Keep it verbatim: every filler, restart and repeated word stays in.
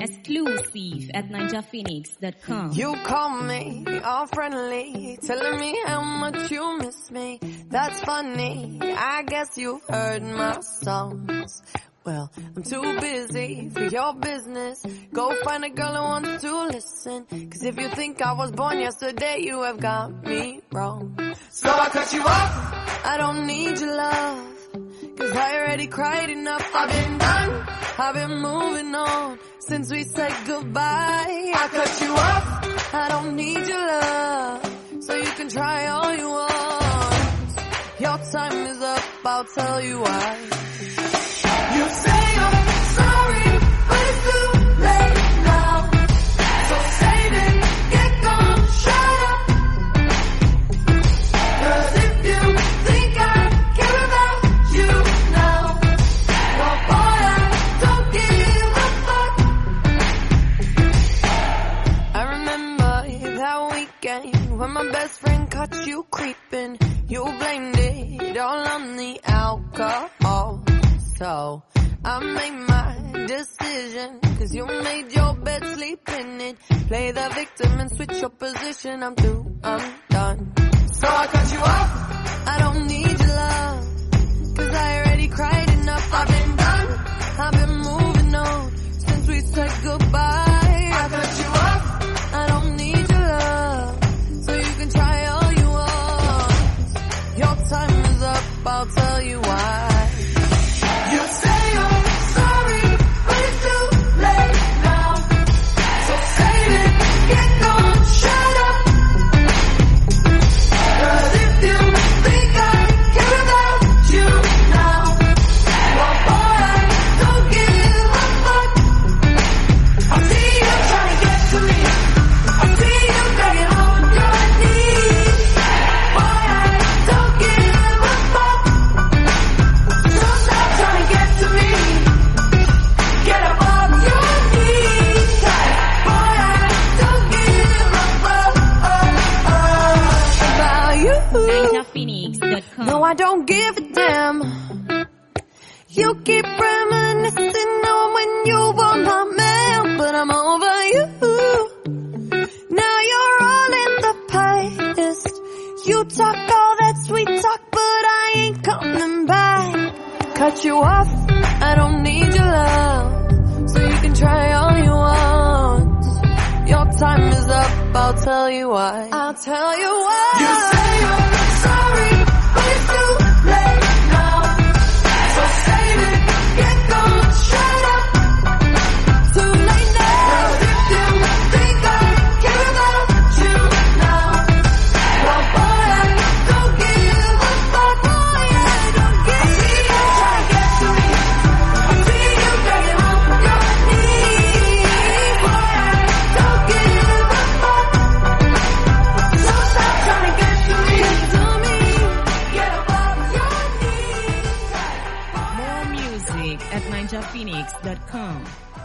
Exclusive at ninja phoenix dot com. You call me all friendly, telling me how much you miss me. That's funny, I guess you've heard my songs. Well, I'm too busy for your business. Go find a girl who wants to listen. Cause if you think I was born yesterday, you have got me wrong. So I cut you off. I don't need your love, cause I already cried enough. I've been done, I've been moving on since we said goodbye. I cut you off. I don't need your love, so you can try all you want. Your time is up, I'll tell you why. You say I'm sorry, but it's too late now. So save it, get gone, shut up. Cause if you think I care about you now, well boy, I don't give a fuck. I remember that weekend when my best friend caught you creeping. You blamed it all on the alcohol. So I made my decision, cause you made your bed, sleep in it. Play the victim and switch your position. I'm through, I'm done. So I cut you off. I don't need your love, cause I already cried enough. I've been done, I've been moving on since we said goodbye. I cut you off. I don't need your love, so you can try all you want. Your time is up, I'll tell you why. You say you're sorry, but it's too late now. So save it, get gone, shut up. Cause if you think I care about you now, well boy, I don't give a fuck. I see you trying to get to me. I see you begging on your knees. Boy, I don't give a fuck. So stop trying to get to me. Get up off your knees. Boy, I don't give a fuck about you. ninja phoenix dot com. No, I don't give a damn. You keep reminiscing on when you were my man, but I'm over you. Now you're all in the past. You talk all that sweet talk, but I ain't coming back. Cut you off, I don't need your love, so you can try all you want. Your time is up, I'll tell you why. I'll tell you why. You say you're sorry, but it's too late now. So save it, get gone, shut up. Too late now. Cause if you think I care about you now, well boy, I don't give a fuck. Boy, I don't give a fuck. I see you trying to get to me. I see you begging on your knees. Boy, I don't give a fuck. So stop trying to get to me. To me, get up off your knees. More music at ninja phoenix dot com.